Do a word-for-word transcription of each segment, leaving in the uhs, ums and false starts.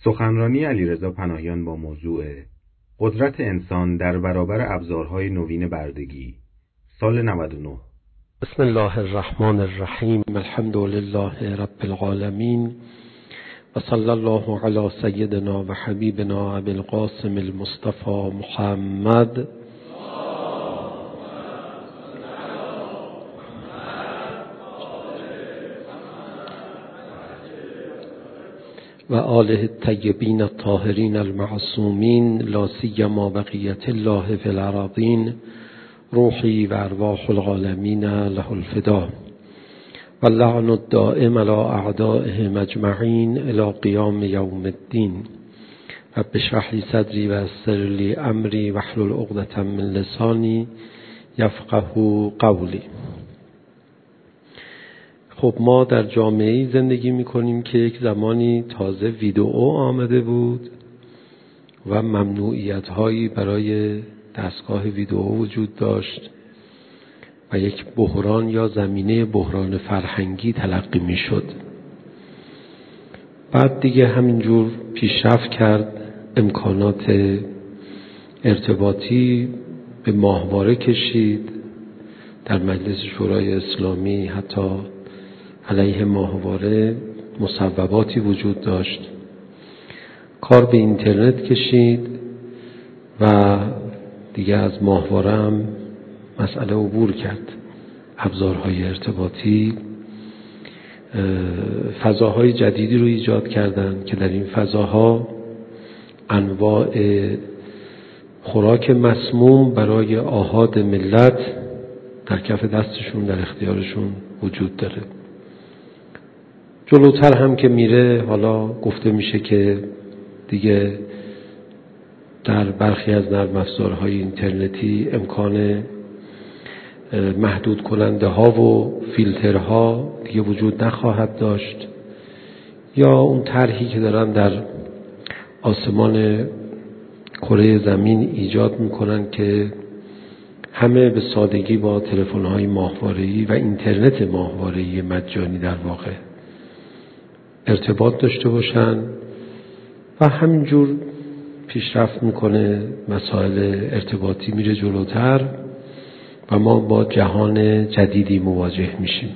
سخنرانی علیرضا پناهیان با موضوع قدرت انسان در برابر ابزارهای نوین بردگی، سال نود و نه. بسم الله الرحمن الرحیم. الحمد لله رب العالمین و صلی الله علی سیدنا و حبیبنا ابی القاسم المصطفى محمد و آله الطیبین الطاهرین المعصومین، لا سیما بقیت الله فی الارضین، روحی و ارواح العالمین له الفدا و اللعن الدائم علی اعدائهم اجمعین الی قیام یوم الدین. رب اشرح لی صدری و یسر لی امری واحلل عقدة من لسانی یفقهوا قولی. خب ما در جامعه‌ای زندگی می‌کنیم که یک زمانی تازه ویدئو آمده بود و ممنوعیت‌هایی برای دستگاه ویدئو وجود داشت و یک بحران یا زمینه بحران فرهنگی تلقی می‌شد. بعد دیگه همینجور پیشرفت کرد، امکانات ارتباطی به ماهواره کشید. در مجلس شورای اسلامی حتی علیه ماهواره مصوباتی وجود داشت. کار به اینترنت کشید و دیگه از ماهواره هم مسئله عبور کرد. ابزارهای ارتباطی فضاهای جدیدی رو ایجاد کردند که در این فضاها انواع خوراک مسموم برای آحاد ملت در کف دستشون، در اختیارشون وجود داره. جلوتر هم که میره، حالا گفته میشه که دیگه در برخی از نرم افزارهای اینترنتی امکان محدود کننده ها و فیلترها دیگه وجود نخواهد داشت، یا اون طرحی که دارن در آسمان کره زمین ایجاد میکنن که همه به سادگی با تلفن‌های ماهواره‌ای و اینترنت ماهواره‌ای مجانی در واقع ارتباط داشته باشن و همینجور پیشرفت میکنه. مسائل ارتباطی میره جلوتر و ما با جهان جدیدی مواجه میشیم.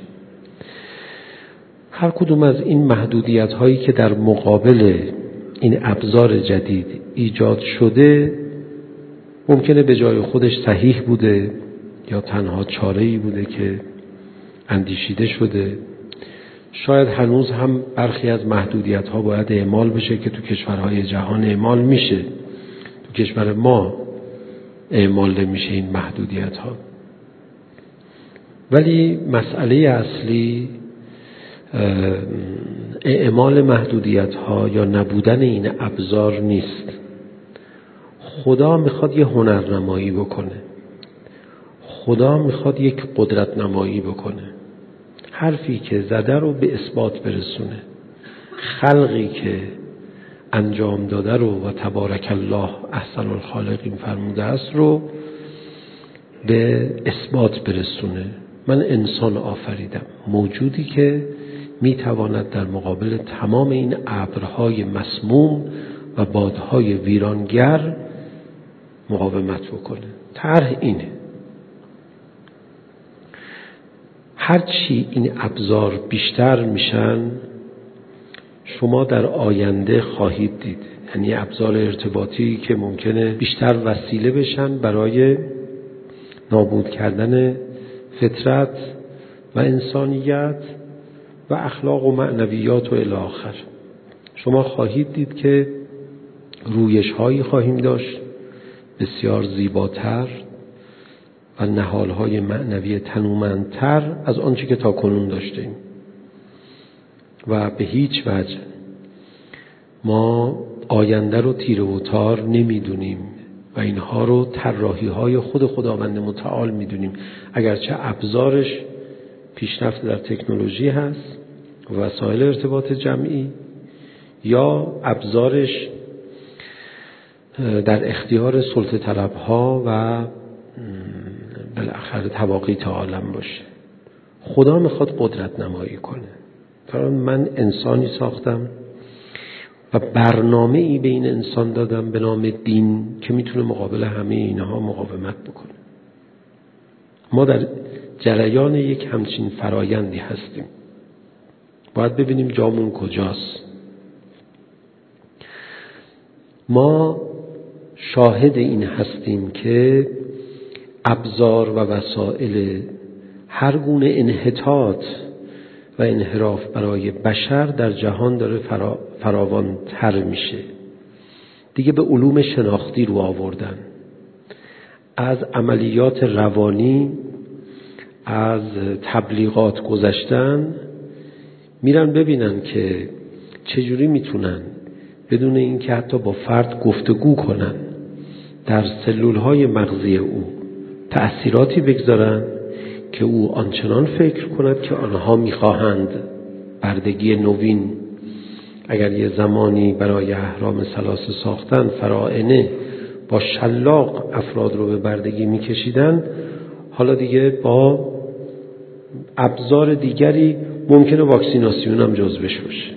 هر کدوم از این محدودیت هایی که در مقابل این ابزار جدید ایجاد شده ممکنه به جای خودش صحیح بوده یا تنها چاره‌ای بوده که اندیشیده شده. شاید هنوز هم برخی از محدودیت ها باید اعمال بشه که تو کشورهای جهان اعمال میشه، تو کشور ما اعمال نمیشه این محدودیت ها. ولی مسئله اصلی اعمال محدودیت ها یا نبودن این ابزار نیست. خدا میخواد یه هنرنمایی بکنه، خدا میخواد یک قدرت نمایی بکنه. حرفی که زده رو به اثبات برسونه، خلقی که انجام داده رو و تبارک الله احسن الخالقین فرموده است رو به اثبات برسونه. من انسان آفریدم، موجودی که میتواند در مقابل تمام این ابرهای مسموم و بادهای ویرانگر مقاومت بکنه. طرح اینه. هرچی این ابزار بیشتر میشن شما در آینده خواهید دید، یعنی ابزار ارتباطی که ممکنه بیشتر وسیله بشن برای نابود کردن فطرت و انسانیت و اخلاق و معنویات و الی آخر. شما خواهید دید که رویش هایی خواهیم داشت بسیار زیباتر و نهالهای معنوی تنومندتر از آنچه که تا کنون داشتیم و به هیچ وجه ما آینده رو تیره و تار نمیدونیم و اینها رو طراحی های خود خداوند متعال میدونیم. اگرچه ابزارش پیشرفت در تکنولوژی هست، وسایل ارتباط جمعی، یا ابزارش در اختیار سلطه طلب ها و بالاخره تواقیت عالم باشه. خدا میخواد قدرت نمایی کنه. من انسانی ساختم و برنامه ای به این انسان دادم به نام دین که میتونه مقابل همه اینها مقاومت بکنه. ما در جریان یک همچین فرایندی هستیم. باید ببینیم جامون کجاست. ما شاهد این هستیم که ابزار و وسایل هر گونه انحطاط و انحراف برای بشر در جهان داره فرا، فراوان‌تر میشه. دیگه به علوم شناختی رو آوردن، از عملیات روانی، از تبلیغات گذشتن، میرن ببینن که چجوری میتونن بدون اینکه حتی با فرد گفتگو کنن در سلولهای مغزی او تأثیراتی بگذارن که او آنچنان فکر کند که آنها میخواهند. بردگی نوین، اگر یه زمانی برای اهرام ثلاثه ساختن فراعنه با شلاق افراد رو به بردگی میکشیدن، حالا دیگه با ابزار دیگری ممکنه واکسیناسیون هم جزوش باشه.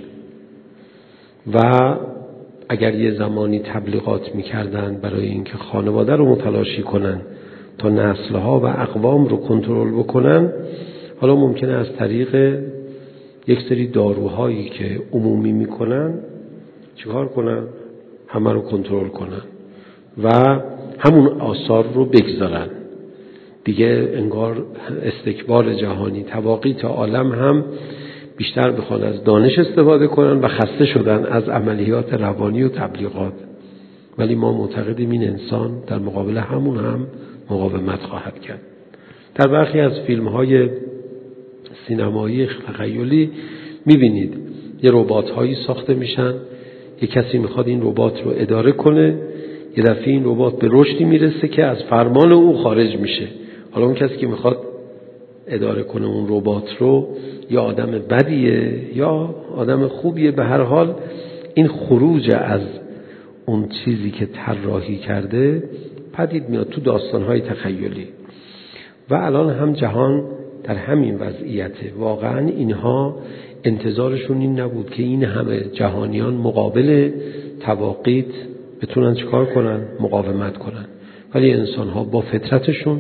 و اگر یه زمانی تبلیغات میکردن برای اینکه خانواده رو متلاشی کنن تا نسلها و اقوام رو کنترل بکنن، حالا ممکنه از طریق یک سری داروهایی که عمومی میکنن چیکار کنن؟ همه رو کنترل کنن و همون آثار رو بگذارن. دیگه انگار استکبار جهانی، تواقیت عالم هم بیشتر بخوان از دانش استفاده کنن و خسته شدن از عملیات روانی و تبلیغات. ولی ما معتقدیم این انسان در مقابل همون هم مقاومت خواهد کرد. در برخی از فیلم‌های سینمایی تخیلی می‌بینید یه ربات‌هایی ساخته میشن، یه کسی میخواد این ربات رو اداره کنه، یه دفعه این ربات به رشدی میرسه که از فرمان او خارج میشه. حالا اون کسی که میخواد اداره کنه اون ربات رو یا آدم بدیه یا آدم خوبیه، به هر حال این خروج از اون چیزی که طراحی کرده پدید میاد تو داستان‌های تخیلی. و الان هم جهان در همین وضعیته. واقعا اینها انتظارشون این نبود که این همه جهانیان مقابل تواقیت بتونن چیکار کنن؟ مقاومت کنن. ولی انسان‌ها با فطرتشون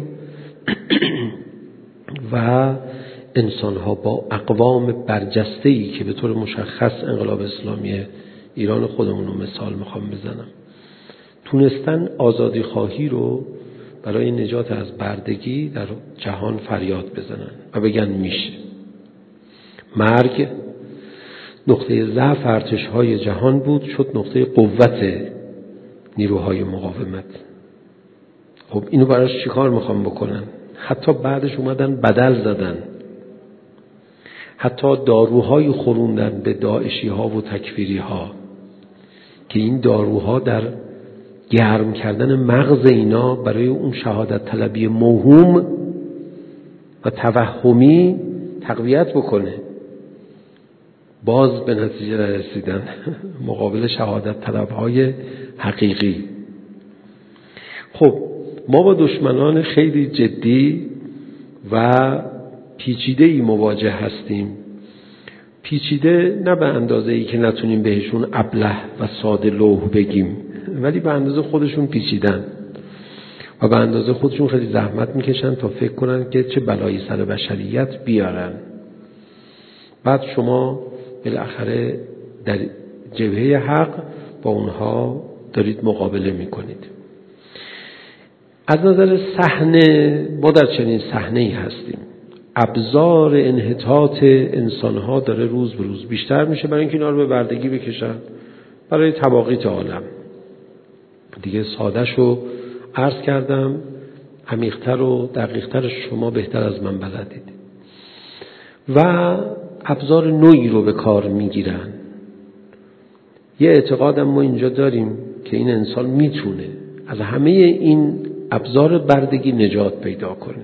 و انسان‌ها با اقوام برجسته‌ای که به طور مشخص انقلاب اسلامی ایران خودمون رو مثال میخوام بزنم، تونستن آزادی خواهی رو برای نجات از بردگی در جهان فریاد بزنن و بگن میشه. مرگ نقطه ضعف ارتش‌های جهان بود، شد نقطه قوت نیروهای مقاومت. خب اینو براش چیکار میخوام بکنن؟ حتی بعدش اومدن بدل زدن، حتی داروهای خوروندن به داعشی ها و تکفیری ها که این داروها در گرم کردن مغز اینا برای اون شهادت طلبی موهوم و توهمی تقویت بکنه. باز به نتیجه نرسیدن مقابل شهادت طلبهای حقیقی. خب ما با دشمنان خیلی جدی و پیچیده‌ای مواجه هستیم. پیچیده نه به اندازه‌ای که نتونیم بهشون ابله و ساده لوح بگیم، ولی به اندازه خودشون پیچیدن و به اندازه خودشون خیلی زحمت میکشن تا فکر کنن که چه بلایی سر بشریت بیارن. بعد شما بالاخره در جبهه حق با اونها دارید مقابله میکنید. از نظر صحنه ما در چنین صحنه‌ای هستیم. ابزار انحطاط انسان‌ها داره روز به روز بیشتر میشه برای اینکه اینا رو به بردگی بکشن برای تواقیت عالم. دیگه ساده‌شو عرض کردم، عمیق‌تر و دقیق‌تر شما بهتر از من بلدید. و ابزار نوعی رو به کار میگیرن. یه اعتقادم ما اینجا داریم که این انسان میتونه از همه این ابزار بردگی نجات پیدا کنه.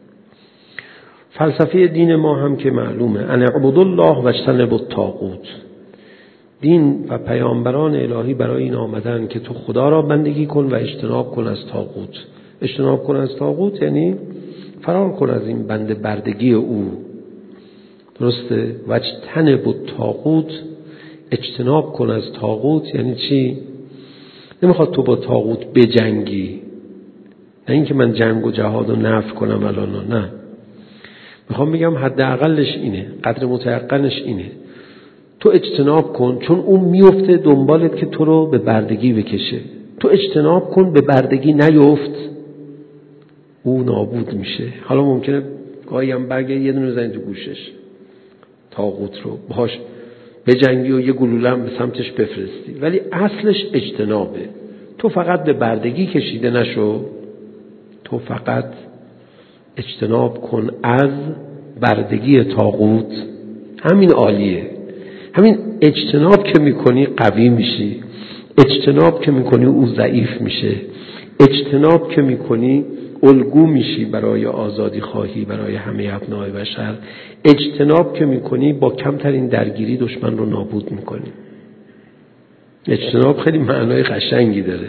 فلسفه دین ما هم که معلومه، ان اعبدوا الله واجتنبوا الطاغوت. دین و پیامبران الهی برای این آمدن که تو خدا را بندگی کن و اجتناب کن از طاغوت. اجتناب کن از طاغوت یعنی فرار کن از این بند بردگی او. درسته؟ واجتنبوا الطاغوت، اجتناب کن از طاغوت یعنی چی؟ نمیخواد تو با طاغوت بجنگی، نه اینکه من جنگ و جهاد و نفی کنم الان، نه، میخوام بگم حداقلش اینه، قدر متيقنش اینه، تو اجتناب کن، چون اون میفته دنبالت که تو رو به بردگی بکشه. تو اجتناب کن به بردگی نیفت، او نابود میشه. حالا ممکنه گاهی هم برگه یه دونه بزنی تو گوشش طاغوت رو، باهاش بجنگی و یه گلوله هم به سمتش بفرستی، ولی اصلش اجتنابه. تو فقط به بردگی کشیده نشو، تو فقط اجتناب کن از بردگی طاغوت. همین عالیه. همین اجتناب که میکنی قوی میشی، اجتناب که میکنی او ضعیف میشه، اجتناب که میکنی الگو میشی برای آزادی خواهی، برای همه ابنای بشر. اجتناب که میکنی با کمترین درگیری دشمن رو نابود میکنی. اجتناب خیلی معنای قشنگی داره.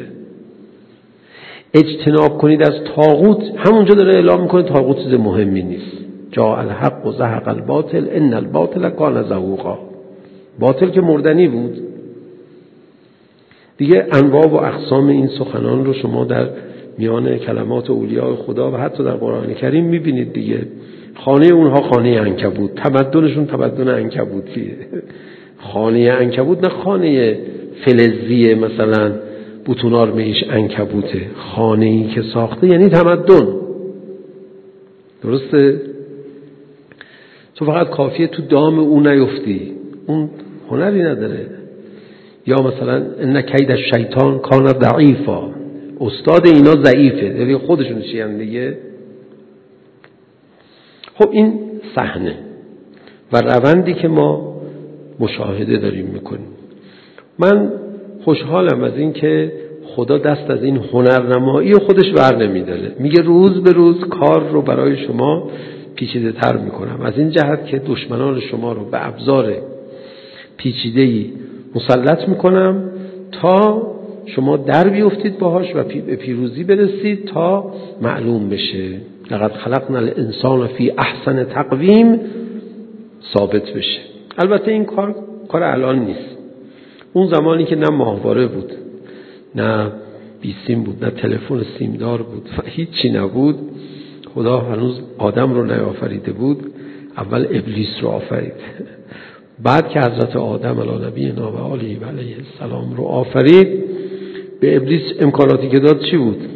اجتناب کنید از طاغوت، همونجا داره اعلام میکنه طاغوت چیز مهمی نیست. جاء الحق و زهق الباطل ان الباطل کان زهوقا. باطل که مردنی بود دیگه. انواع و اقسام این سخنان رو شما در میان کلمات اولیاء خدا و حتی در قرآن کریم میبینید دیگه. خانه اونها خانه عنکبوت، تمدنشون تمدن عنکبوتیه. خانه عنکبوت، نه خانه فلزیه مثلا بوتونار میش عنکبوته. خانه‌ای که ساخته یعنی تمدن. درسته؟ تو فقط کافیه تو دام اون نیفتی، اون هنری نداره. یا مثلا ان کید الشیطان کان ضعیفا، استاد اینا ضعیفه، یعنی خودشون چیان دیگه. خب این صحنه و روندی که ما مشاهده داریم میکنیم. من خوشحالم از این که خدا دست از این هنرنمایی خودش بر نمیداره. میگه روز به روز کار رو برای شما پیچیده تر میکنم، از این جهت که دشمنان شما رو به ابزار پیچیده‌ای مسلط میکنم تا شما در بیفتید باهاش و به پیروزی برسید تا معلوم بشه لقد خلقنا الانسان فی احسن تقویم ثابت بشه. البته این کار کار الان نیست. اون زمانی که نه ماهواره بود، نه بیسیم بود، نه تلفن سیمدار بود و هیچی نبود، خدا هنوز آدم رو نیافریده بود، اول ابلیس رو آفرید. بعد که حضرت آدم علی نبینا و آله و علیه السلام رو آفرید، به ابلیس امکاناتی که داد چی بود؟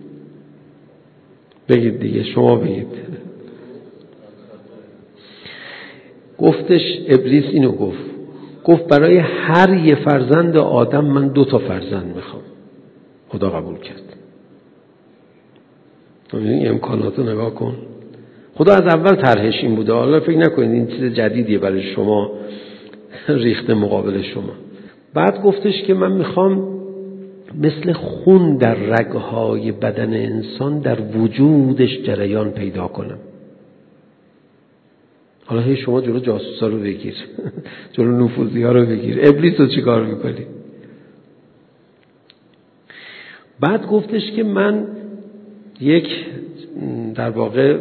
بگید دیگه، شما بگید. گفتش ابلیس اینو گفت گفت برای هر یه فرزند آدم من دو تا فرزند میخوام. خدا قبول کرد. این امکاناتو نگاه کن. خدا از اول طرحش این بوده. حالا فکر نکنید این چیز جدیدیه برای شما ریخته مقابل شما. بعد گفتش که من میخوام مثل خون در رگهای بدن انسان در وجودش جریان پیدا کنم. حالا هی شما جلو جاسوسا رو بگیر، جلو نفوذی ها رو بگیر، ابلیس رو چی کار میکنی؟ بعد گفتش که من یک در واقع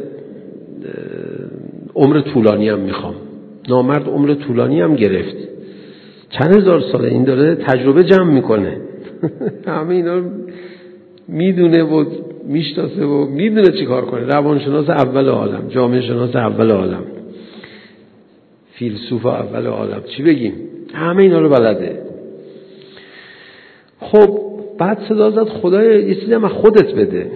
عمر طولانی هم میخوام. نامرد عمر طولانی هم گرفت. چند هزار ساله این داره تجربه جمع میکنه. همه اینا رو میدونه و میشناسه و میدونه چی کار کنه. روانشناس اول عالم، جامعه شناس اول عالم، فیلسوف اول عالم، چی بگیم؟ همه اینا رو بلده. خب بعد صدا زد خدایا یه چیزی هم خودت بده،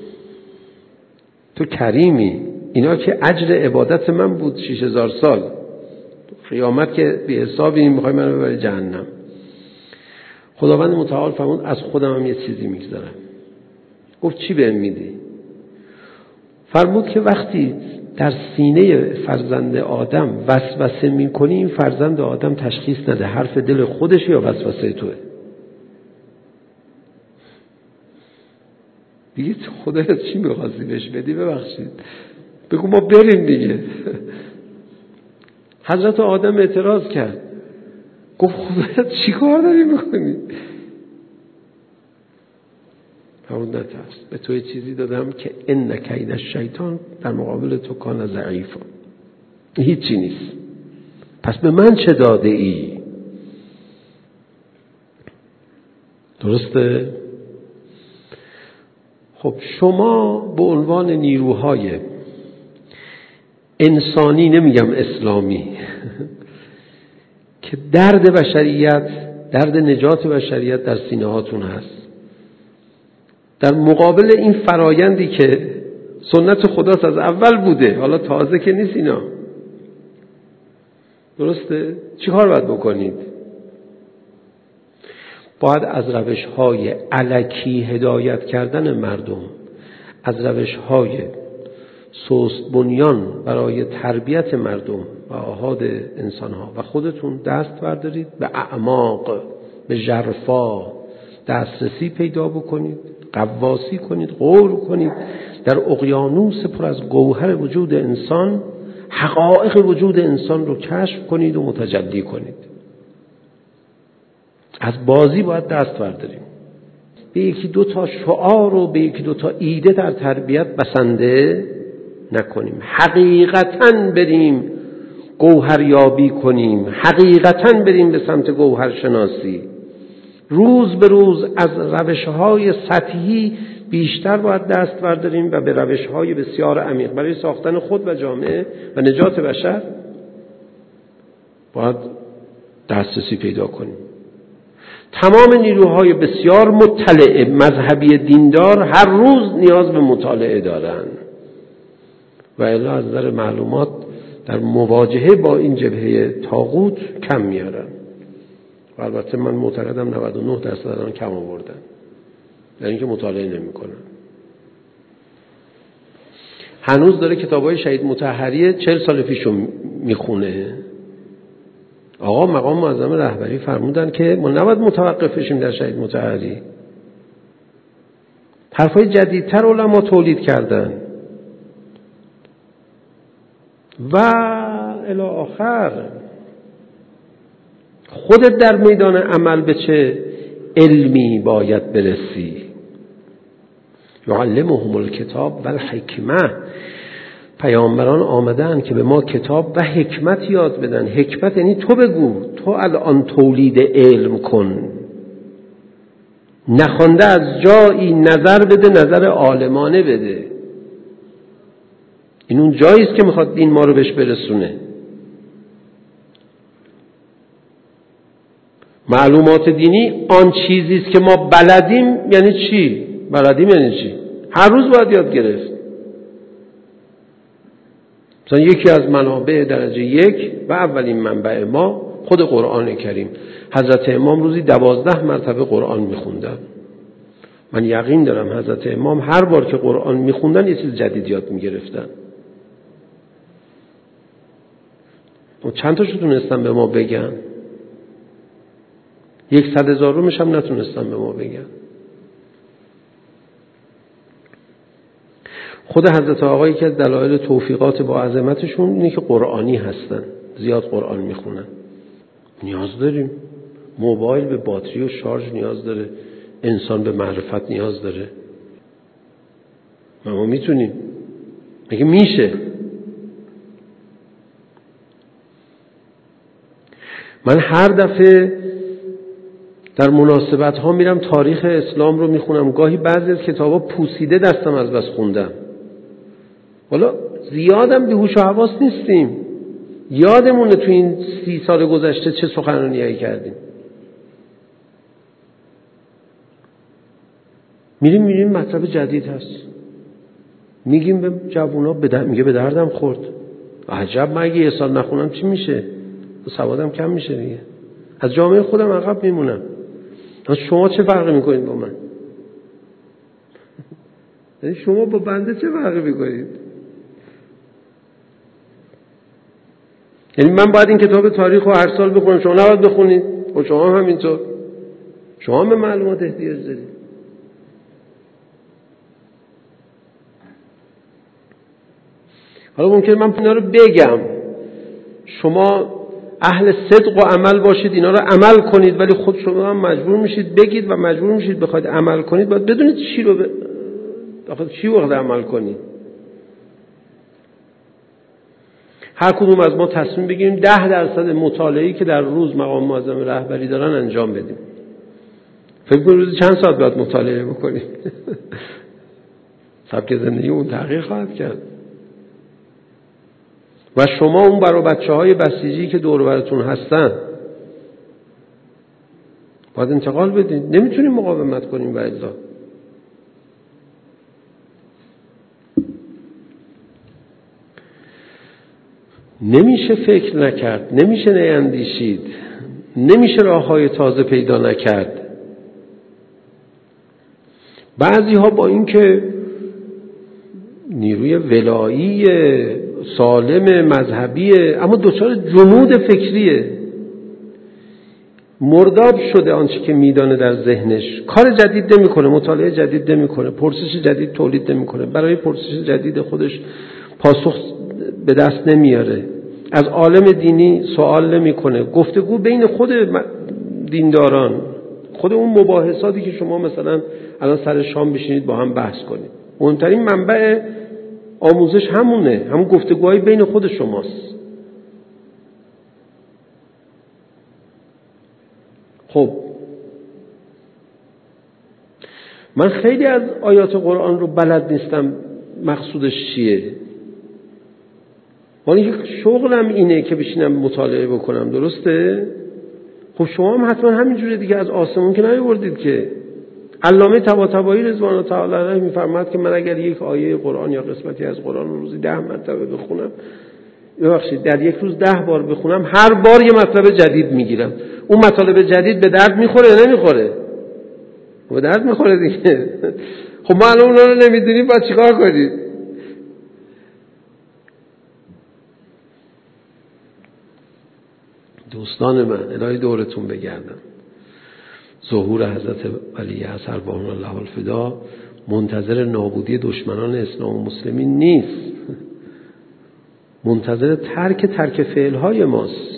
تو کریمی. اینا که اجر عبادت من بود شش هزار سال، قیامت که بی حسابی میخوای منو ببری جهنم. خداوند متعال فرمود از خودم هم یه چیزی میگذارم. گفت چی بهم میدی؟ فرمود که وقتی در سینه فرزند آدم وسوسه میکنی، این فرزند آدم تشخیص نده حرف دل خودش یا وسوسه توه. دیگه خدا چی میخواستی بهش بدی؟ ببخشید بگو ما بریم دیگه. حضرت آدم اعتراض کرد، گفت خدا چی کار داری میکنی؟ فرمود نترس، به تو چیزی دادم که ان کید الشیطان در مقابل تو کان ضعیفا. هیچی نیست. پس به من چه داده ای؟ درسته؟ خب شما به عنوان نیروهای انسانی، نمیگم اسلامی، که درد بشریت، درد نجات بشریت در سینه هاتون هست، در مقابل این فرایندی که سنت خداست از اول بوده، حالا تازه که نیست اینا، درسته؟ چی کار باید بکنید؟ باید از روش‌های الکی هدایت کردن مردم، از روش‌های سست بنیان برای تربیت مردم و آحاد انسان‌ها و خودتون دست بردارید، به اعماق، به ژرفا دسترسی پیدا بکنید، غواصی کنید، غور کنید در اقیانوس پر از گوهر وجود انسان، حقایق وجود انسان رو کشف کنید و متجلی کنید. از بازی باید دست برداریم. به یکی دو تا شعار و به یکی دو تا ایده در تربیت بسنده نکنیم. حقیقتاً بریم گوهریابی کنیم، حقیقتاً بریم به سمت گوهرشناسی. روز به روز از روش‌های سطحی بیشتر باید دست برداریم و به روش‌های بسیار عمیق برای ساختن خود و جامعه و نجات بشر باید دسترسی پیدا کنیم. تمام نیروهای بسیار مطلع مذهبی دیندار هر روز نیاز به مطالعه دارند و الا از نظر معلومات در مواجهه با این جبهه طاغوت کم میارن. و البته من معتقدم نود و نه درصد آن کم آوردن، در اینکه مطالعه نمی‌کنن. هنوز داره کتابای شهید مطهری چهل سال پیشو میخونه. آقا مقام معظم رهبری فرمودن که ما نباید متوقف بشیم در شهید مطهری. حرفای جدیدتر علما تولید کردن و الی آخر. خودت در میدان عمل به چه علمی باید برسی؟ یعلمهم الکتاب و الحکمه. پیامبران آمدن که به ما کتاب و حکمت یاد بدن. حکمت یعنی تو بگو، تو الان تولید علم کن، نخوانده از جایی نظر بده، نظر عالمانه بده. این اون جایی است که میخواد دین ما رو بهش برسونه. معلومات دینی آن چیزی است که ما بلدیم. یعنی چی؟ بلدیم یعنی چی؟ هر روز باید یاد گرفت. مثلا یکی از منابع درجه یک و اولین منبع ما خود قرآن کریم. حضرت امام روزی دوازده مرتبه قرآن میخوندن. من یقین دارم حضرت امام هر بار که قرآن میخوندن یه چیز جدید یاد میگرفتن. و چند تاشو تونستن به ما بگن؟ یک صد هزارمش هم نتونستن به ما بگن. خود حضرت آقایی که از دلایل توفیقات با عظمتشون اینه که قرآنی هستن، زیاد قرآن میخونن. نیاز داریم. موبایل به باتری و شارژ نیاز داره، انسان به معرفت نیاز داره. ما میتونیم، مگه میشه؟ من هر دفعه در مناسبت ها میرم تاریخ اسلام رو میخونم. گاهی بعضی از کتابا پوسیده دستم از بس خوندم. حالا زیادم بیهوش و حواس نیستیم. یادمونه تو این سی سال گذشته چه سخنرانیایی کردیم. میریم میریم مطلب جدید هست، میگیم به جوونا بدر... میگه به دردم خورد. عجب، من اگه یه سال نخونم چی میشه؟ سوادم کم میشه دیگه. از جامعه خودم عقب میمونم. شما چه فرقی میکنید با من؟ یعنی شما با بنده چه فرقی میکنید؟ یعنی من باید این کتاب تاریخ رو هر سال بخونم، شما نباید بخونید؟ و شما هم همینطور. شما هم به معلومات احتیاج دارید. حالا ممکنه من اینا رو بگم، شما اهل صدق و عمل باشید، اینا رو عمل کنید، ولی خود شما هم مجبور میشید بگید و مجبور میشید بخواید عمل کنید. باید بدونید چی رو ب... آخه چی وقت عمل کنید. هر کدوم از ما تصمیم بگیریم ده درصد مطالعه‌ای که در روز مقام معظم رهبری دارن انجام بدیم. فکر کنید روزی چند ساعت باید مطالعه بکنید؟ سبک زندگی اون تغییر خواهد کرد. و شما اون برای بچه های بسیجی که دور و براتون هستن باید انتقال بدین. نمیتونیم مقاومت کنیم و الا. نمیشه فکر نکرد، نمیشه نیندیشید، نمیشه راههای تازه پیدا نکرد. بعضی ها با این که نیروی ولایی سالم مذهبیه اما دچار جمود فکریه، مرداب شده آنچه که میدانه در ذهنش، کار جدید نمیکنه، مطالعه جدید نمیکنه، پرسش جدید تولید نمیکنه، برای پرسش جدید خودش پاسخ به دست نمیاره، از عالم دینی سوال نمیکنه، گفتگو بین خود دینداران، خود اون مباحثاتی که شما مثلا الان سر شام بشینید با هم بحث کنید، مهمترین منبع آموزش همونه، همون گفتگوهای بین خود شماست. خب من خیلی از آیات قرآن رو بلد نیستم مقصودش چیه، ولی شغلم اینه که بشینم مطالعه بکنم، درسته؟ خب شما هم حتما همینجوری دیگه از آسمون که نیاوردید که. علامه طباطبایی رضوان الله تعالی علیه میفرماد که من اگر یک آیه قرآن یا قسمتی از قرآن رو روزی ده مرتبه بخونم، ببخشید در یک روز ده بار بخونم، هر بار یه مطلب جدید میگیرم. اون مطالب جدید به درد میخوره یا نمیخوره؟ به درد میخوره دیگه. خب ما الان اونا رو نمیدونیم، باید چیکار کنید؟ دوستان من، الهی دورتون بگردم، ظهور حضرت ولی اصل ارواحنا الله الفدا منتظر نابودی دشمنان اسلام و مسلمین نیست، منتظر ترک ترک فعلهای ماست.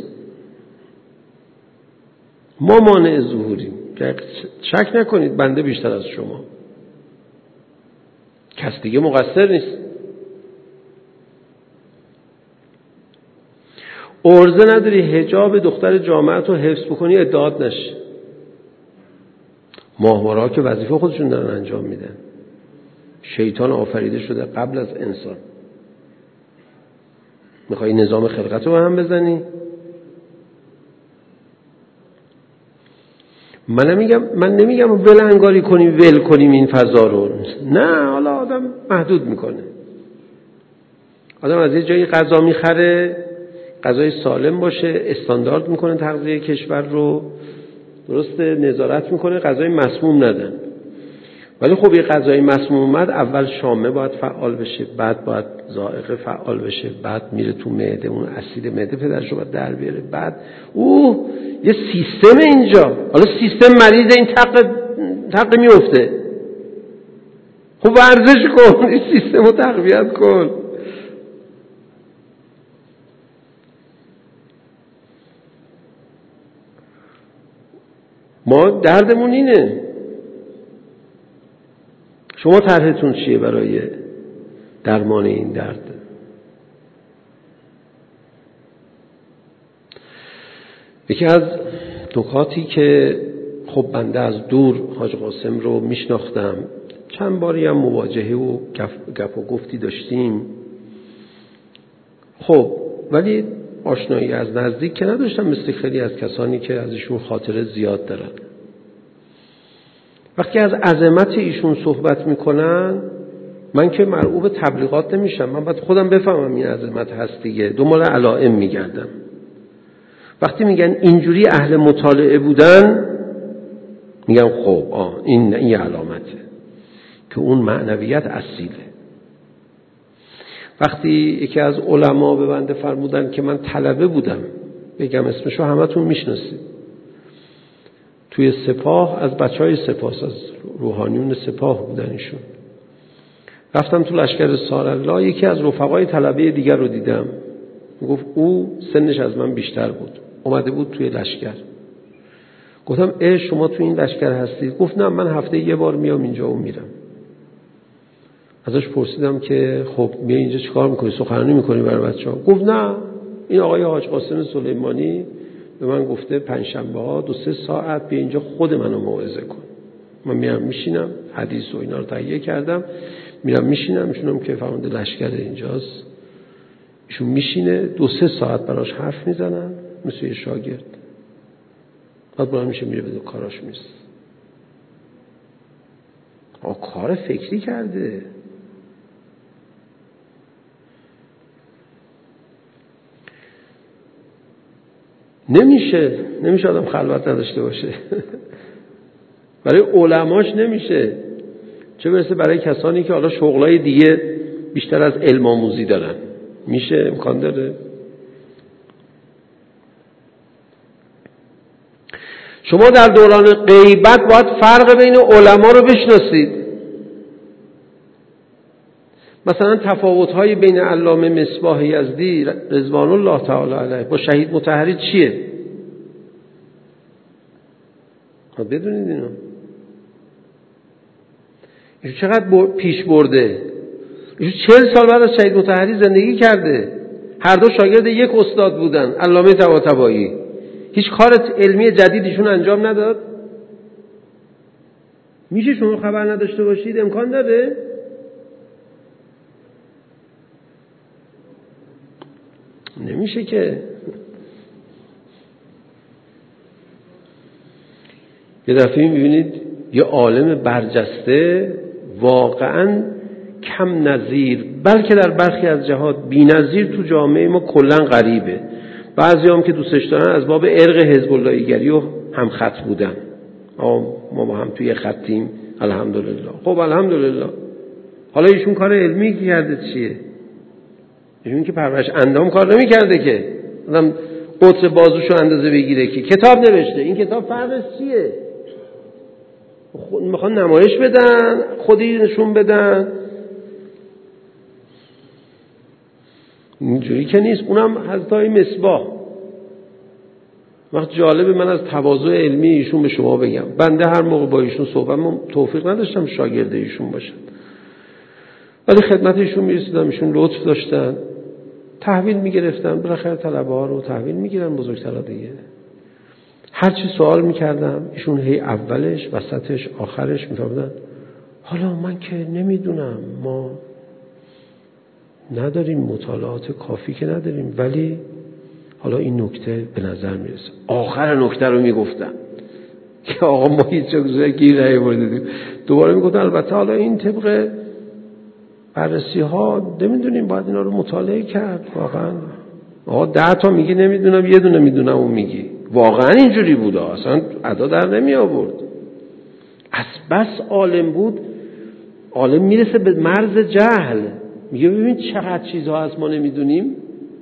ما مانع ظهوریم، شک نکنید، بنده بیشتر از شما، کس دیگه مقصر نیست. ارزه نداری حجاب دختر جامعت رو حفظ بکنی ادعات نشه. ماهوارها که وظیفه خودشون دارن انجام میدن. شیطان آفریده شده قبل از انسان. میخوایی نظام خلقت رو هم بزنی؟ من نمیگم من نمیگم ول انگاری کنیم ول کنیم این فضا رو، نه، حالا آدم محدود میکنه. آدم از یه جایی غذا میخره، غذای سالم باشه، استاندارد میکنه تغذیه کشور رو، درسته، نظارت میکنه غذای مسموم ندن. ولی خب یه غذای مسموم اومد، اول شامه باید فعال بشه، بعد باید ذائقه فعال بشه، بعد میره تو معده، اون اسید معده پدرش رو باید در بیاره، بعد اوه یه سیستم اینجا، حالا سیستم مریض، این تق تق میفته. خب ورزش کن، این سیستم رو تقویت کن. ما دردمون اینه. شما طرحتون چیه برای درمان این درد؟ یکی از نکاتی که خب بنده از دور حاج قاسم رو میشناختم، چند باری هم مواجهه و گپ و گفتی داشتیم، خب ولی آشنایی از نزدیک که نداشتم مثل خیلی از کسانی که ازشون خاطره زیاد دارن. وقتی از عظمت ایشون صحبت میکنن، من که مرعوب تبلیغات نمیشم، من باید خودم بفهمم این عظمت هست دیگه، دنبال علائم میگردم. وقتی میگن اینجوری اهل مطالعه بودن، میگم خب آه این این علامته که اون معنویت اصیله. وقتی یکی از علما به بنده فرمودن که من طلبه بودم، بگم اسمشو همتون میشناسید، توی سپاه از بچهای سپاه، از روحانیون سپاه بودن ایشون. رفتم تو لشکر سارالله، یکی از رفقای طلبه دیگر رو دیدم، میگفت او سنش از من بیشتر بود، اومده بود توی لشکر. گفتم ای شما تو این لشکر هستید؟ گفت نه من هفته یه بار میام اینجا و میرم. ازش پرسیدم که خب میای اینجا چیکار میکنی؟ سخنرانی میکنی برای بچه‌ها؟ گفت نه، این آقای حاج قاسم سلیمانی به من گفته پنجشنبه ها دو سه ساعت بیا اینجا خود منو موعظه کن. من میرم میشینم، حدیث و اینا رو تهیه کردم، میرم میشینم، ایشونم که فرمانده لشکر اینجاست، ایشون میشینه دو سه ساعت براش حرف میزنن مثل یه شاگرد، بعد بلند میشه میره به دو کاراش میرسه. آقا کار فکری کرده. نمیشه نمیشه آدم خلوت نداشته باشه. برای علماش نمیشه، چه برسه برای کسانی که حالا شغلای دیگه بیشتر از علم آموزی دارن. میشه؟ امکان داره؟ شما در دوران غیبت باید فرق بین علما رو بشناسید. مثلا تفاوت‌های بین علامه مصباح یزدی رضوان الله تعالی علیه با شهید مطهری چیه؟ ها بدونید اینو. ایشون چقدر پیش برده؟ ایشون چهل سال بعد از شهید مطهری زندگی کرده. هر دو شاگرد یک استاد بودن، علامه طباطبایی. هیچ کار علمی جدیدیشون انجام نداد؟ میشه شما خبر نداشته باشید؟ امکان داره؟ نمیشه که. یه دفعه میبینید یه عالم برجسته واقعاً کم نظیر، بلکه در برخی از جهات بی نظیر تو جامعه ما کلاً غریبه. بعضی هم که دوستش دارن از باب ارق حزب اللهیگری و هم خط بودن. ما با هم توی خطیم الحمدلله. خب الحمدلله. حالا ایشون کار علمی که کرده چیه؟ ایشون که پرورش اندام کار نمی کرده که آدم قطر بازوشو اندازه بگیره، که کتاب نوشته. این کتاب فرقش چیه؟ میخوان نمایش بدن، خودی نشون بدن. اینجوری که نیست. اونم حضرت های مصباح. وقت جالبه من از تواضع علمی ایشون به شما بگم، بنده هر موقع با ایشون صحبت من توفیق نداشتم شاگرد ایشون باشم، ولی خدمت ایشون میرسیدم، ایشون لطف داشتن، تحویل میگرفتن. بالاخره طلبه ها رو تحویل میگیرن بزرگترا دیگه. هر چی سوال میکردم ایشون هی اولش، وسطش، آخرش میفرمودن حالا من که نمیدونم، ما نداریم مطالعات کافی که نداریم، ولی حالا این نکته به نظر میرسه. آخر نکته رو میگفتن که آقا ما هیچ چیزی گیر نیاوردیم. دوباره میگفتن البته حالا این طبق بررسی ها نمیدونیم، باید اینا رو مطالعه کرد. واقعا آقا ده تا میگی نمیدونم، یه دونه میدونم اون میگی. واقعا اینجوری بود، اصلا ادا در نمی آورد. از بس عالم بود، عالم میرسه به مرز جهل، میگه ببین چقدر چیزها از ما نمیدونیم.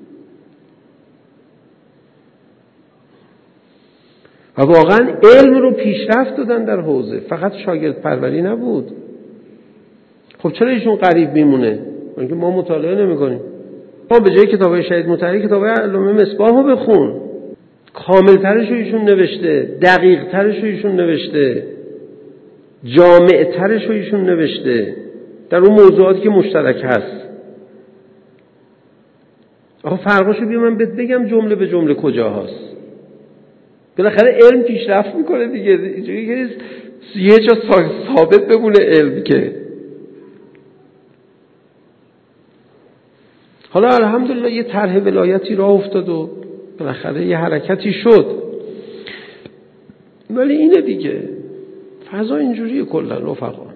و واقعا علم رو پیشرفت دادن در حوزه، فقط شاگرد پروری نبود. خب چرا ایشون غریب میمونه؟ اینکه ما مطالعه نمی‌کنیم. ما به جای کتابای شهید مطهری کتابای علامه مصباح رو بخون. کامل‌ترش رو ایشون نوشته، دقیق‌ترش رو ایشون نوشته، جامع‌ترش رو ایشون نوشته در اون موضوعاتی که مشترک هست. آخه فرقاشو بیا من بهت بگم جمله به جمله کجا هست. بالاخره علم پیشرفت میکنه دیگه. اینجوری که یه جا ثابت بمونه علم که. حالا الحمدلله یه طرح ولایتی راه افتاد و بالاخره یه حرکتی شد، ولی اینه دیگه، فضا اینجوریه کلا رفقا.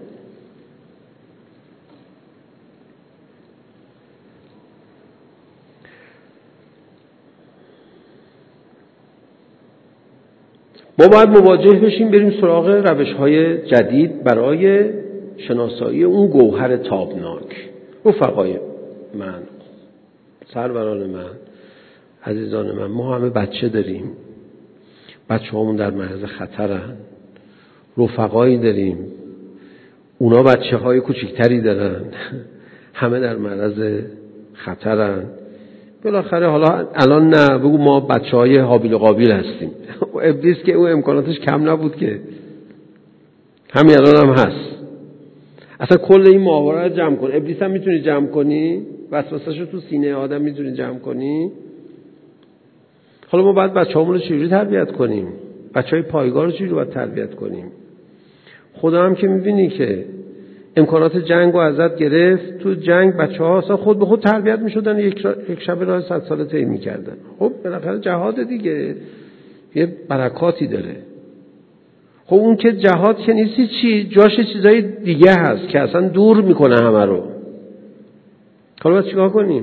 ما باید مواجه بشیم، بریم سراغ روش‌های جدید برای شناسایی اون گوهر تابناک. رفقای من، سروران من، عزیزان من، ما همه بچه داریم، بچه هامون در معرض خطرن. رفقایی داریم، اونا بچه های کوچکتری دارن، همه در معرض خطرن. بالاخره حالا الان نه، بگو ما بچه های حابیل و قابیل هستیم. ابلیس که او امکاناتش کم نبود که، همین الان هم هست. اصلا کل این ماورا رو جمع کن. ابلیس هم میتونی جمع کنی؟ وسوسه‌شو تو سینه آدم میتونی جمع کنی؟ حالا ما باید بچه‌هامون رو چجوری تربیت کنیم؟ بچه‌های پایگاه رو چجوری باید تربیت کنیم؟ خدا هم که می‌بینی که امکانات جنگ رو ازت گرفت. تو جنگ بچه‌ها اصلا خود به خود تربیت می‌شدن، یک, را... یک شب راه صد ساله طی می‌کردن. خب بالاخره جهاد دیگه یه برکاتی داره. خب اون که جهاد که نیستی چی؟ جاش چیزای دیگه هست که اصلا دور میکنه همه رو. حالا باید چیکار کنیم؟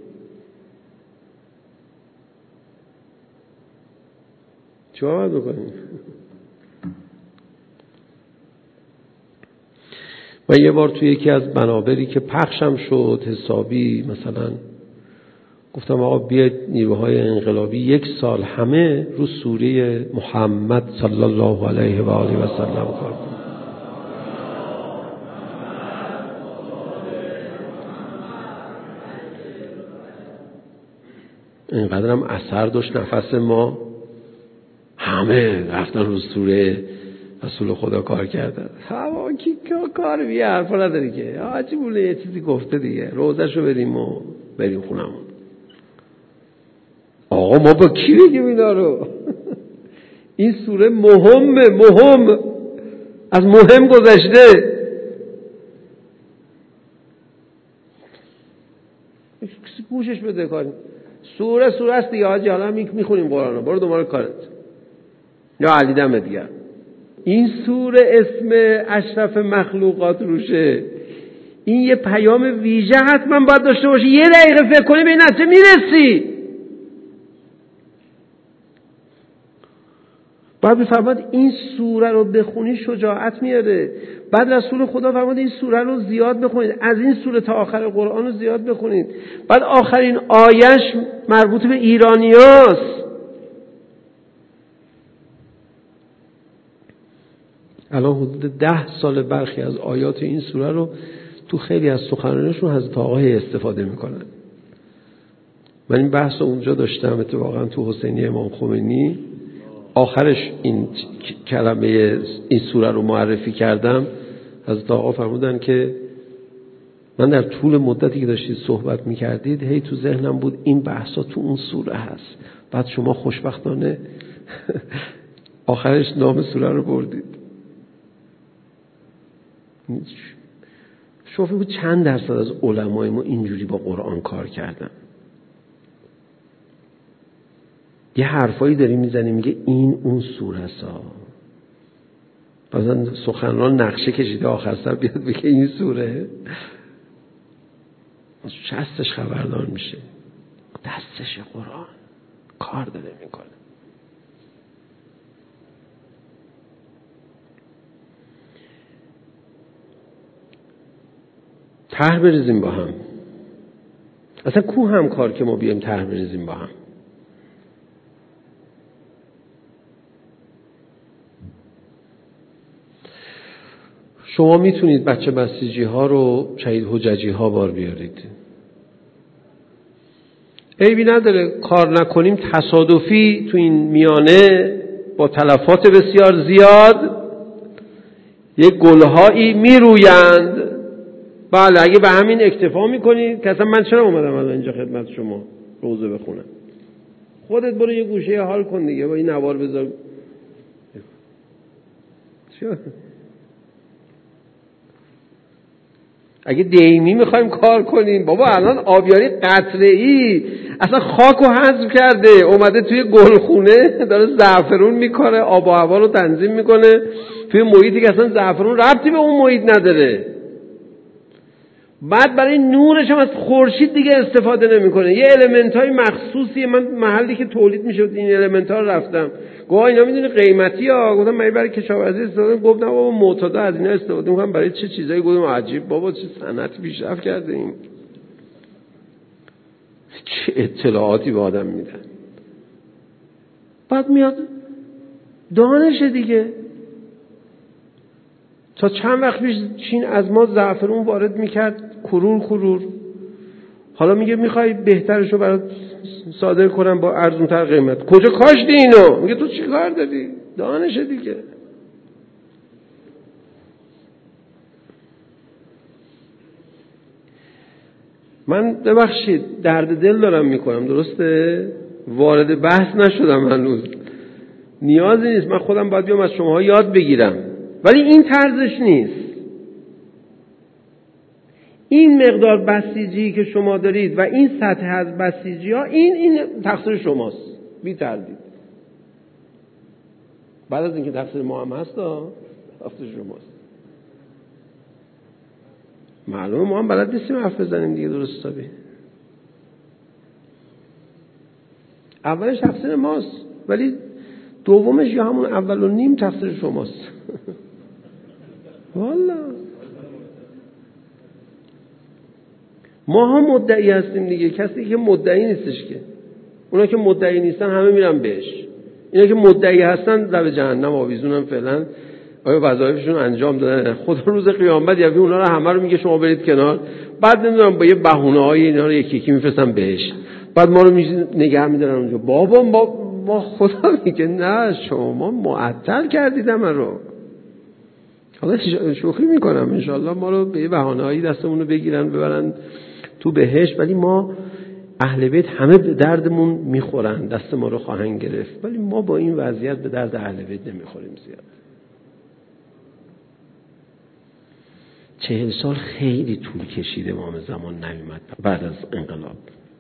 چیکار باید بکنیم؟ من یه بار توی یکی از منابری که پخشم شد حسابی مثلا گفتم آقا بیاید نیروهای انقلابی یک سال همه رو سوره محمد صلی الله علیه و آله و سلم کار کنیم. اینقدر هم اثر داشت نفس ما، همه رفتن رو سوره رسول خدا کار کردن. هوا کی کار بیه حرفا نداری که آجی بوله یه چیزی گفته دیگه روزشو بریم و بریم خونمون. آقا ما با کی بگیم اینا رو؟ این سوره مهمه، مهم از مهم گذشته. کسی گوشش بده کاری سوره سوره است دیگه حاجی، حالا میخونیم قرآن رو، برو دنبال کارت یا علی دم دیگه. این سوره اسم اشرف مخلوقات روشه، این یه پیام ویژه حتما باید داشته باشه. یه دقیقه فکر کنی به این نتیجه میرسی. بعد میفرماد این سوره رو بخونی شجاعت میاره. بعد رسول خدا فرمود این سوره رو زیاد بخونید، از این سوره تا آخر قرآن رو زیاد بخونید. بعد آخرین آیش مربوط به ایرانیاست. الان حدود ده سال برخی از آیات این سوره رو تو خیلی از سخنرانیشون حضرت آقای استفاده میکنن. من این بحث رو اونجا داشتم اتفاقا تو حسینی امام خمینی. آخرش این کلمه این سوره رو معرفی کردم، حضرت آقا فرمودن که من در طول مدتی که داشتید صحبت میکردید هی تو ذهنم بود این بحثا تو اون سوره هست. بعد شما خوشبختانه آخرش نام سوره رو بردید. شما فکر کنید چند درصد از علمای ما اینجوری با قرآن کار کردن؟ یه حرفایی داری میزنی میگه این اون سوره سا، مثلا سخنران نقشه کشیده آخر سر بیاد بگه این سوره، شستش خبردار میشه دستش قرآن کار داره میکنه. طرح بریزیم با هم. اصلا کو هم کار که ما بیایم طرح بریزیم با هم. شما میتونید بچه بسیجی ها رو شهید حججی ها بار بیارید، عیبی نداره. کار نکنیم تصادفی تو این میانه با تلفات بسیار زیاد یک گلهایی میرویند. بله اگه به همین اکتفا میکنید که اصلا من چرا اومدم الان اینجا خدمت شما روزه بخونم؟ خودت برو یه گوشه حال کن دیگه، با این نوار بذار. چرا؟ اگه دیمی میخوایم کار کنیم بابا الان آبیاری قطره‌ای اصلا خاکو حذف کرده اومده توی گلخونه داره زعفرون میکنه، آب و هوا رو تنظیم میکنه توی محیطی که اصلا زعفرون ربطی به اون محیط نداره. بعد برای نورش هم از خورشید دیگه استفاده نمیکنه. یه المنتای مخصوصی، من محلی که تولید میشه این المنتا رو رفتم گفت اینا میدونی قیمتی ها، گفتم من برای کشاورزی استفاده، گفت نه بابا معتادا از اینا استفاده میکنم. برای چه چیزایی؟ گفتم عجیب بابا چه صنعتی پیشرفت کرده این، چه اطلاعاتی به آدم میدن. بعد میاد دانش دیگه. تا چند وقت پیش چین از ما زعفرون وارد میکرد کرور کرور، حالا میگه میخوای بهترشو برات صادر کنم با ارزونتر قیمت. کجا کاشتی اینو؟ میگه تو چی کار داری؟ دانش دیگه. من ببخشید درد دل دارم میکنم، درسته؟ وارد بحث نشدم هنوز، نیازی نیست. من خودم باید بیام از شماها یاد بگیرم. ولی این طرزش نیست. این مقدار بسیجی که شما دارید و این سطح از بسیجی ها این این تقصیر شماست، بی تردید. بعد از اینکه تقصیر ما هم هست تقصیر شماست. معلومه ما هم بلد نیستیم حرف بزنیم دیگه درست حسابی. اولش تقصیر ماست ولی دومش یا همون اول و نیم تقصیر شماست. والا ما هم مدعی هستیم دیگه، کسی که مدعی نیستش که. اونا که مدعی نیستن همه میرن بهش، اینا که مدعی هستن در جهنم آویزونن. فعلا آیا وظایفشون انجام دادن؟ خدا روز قیامت یعنی اونا رو همه رو میگه شما برید کنار، بعد نمیدونم با یه بهونه‌های اینا رو یکی یکی میفرستن بهش، بعد ما رو نگه میدارن اونجا. بابا ما ما خدا میگه نه شما معطل کردید من رو. حالا شوخی میکنم، انشالله ما رو به یه بهانه‌ای دستمون رو بگیرن ببرن تو بهشت، ولی ما اهل بیت همه به دردمون میخورن، دست ما رو خواهند گرفت، ولی ما با این وضعیت به درد اهل بیت نمیخوریم زیاد. چهل سال خیلی طول کشید امام زمان نیومد بعد از انقلاب.